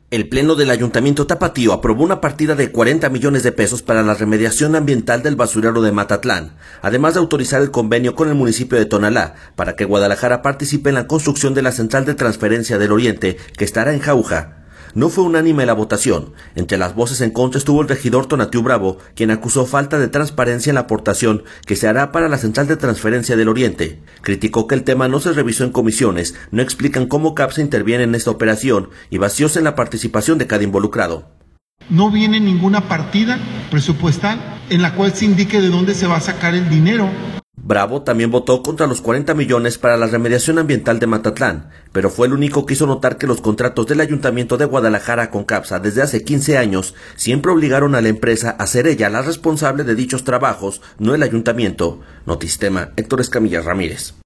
El Pleno del Ayuntamiento Tapatío aprobó una partida de 40 millones de pesos para la remediación ambiental del basurero de Matatlán, además de autorizar el convenio con el municipio de Tonalá para que Guadalajara participe en la construcción de la central de transferencia del Oriente, que estará en Jauja. No fue unánime la votación. Entre las voces en contra estuvo el regidor Tonatiu Bravo, quien acusó falta de transparencia en la aportación que se hará para la central de transferencia del Oriente. Criticó que el tema no se revisó en comisiones, no explican cómo CAPSA interviene en esta operación y vacíos en la participación de cada involucrado. No viene ninguna partida presupuestal en la cual se indique de dónde se va a sacar el dinero. Bravo también votó contra los 40 millones para la remediación ambiental de Matatlán, pero fue el único que hizo notar que los contratos del Ayuntamiento de Guadalajara con CAPSA desde hace 15 años siempre obligaron a la empresa a ser ella la responsable de dichos trabajos, no el Ayuntamiento. Notistema, Héctor Escamilla Ramírez.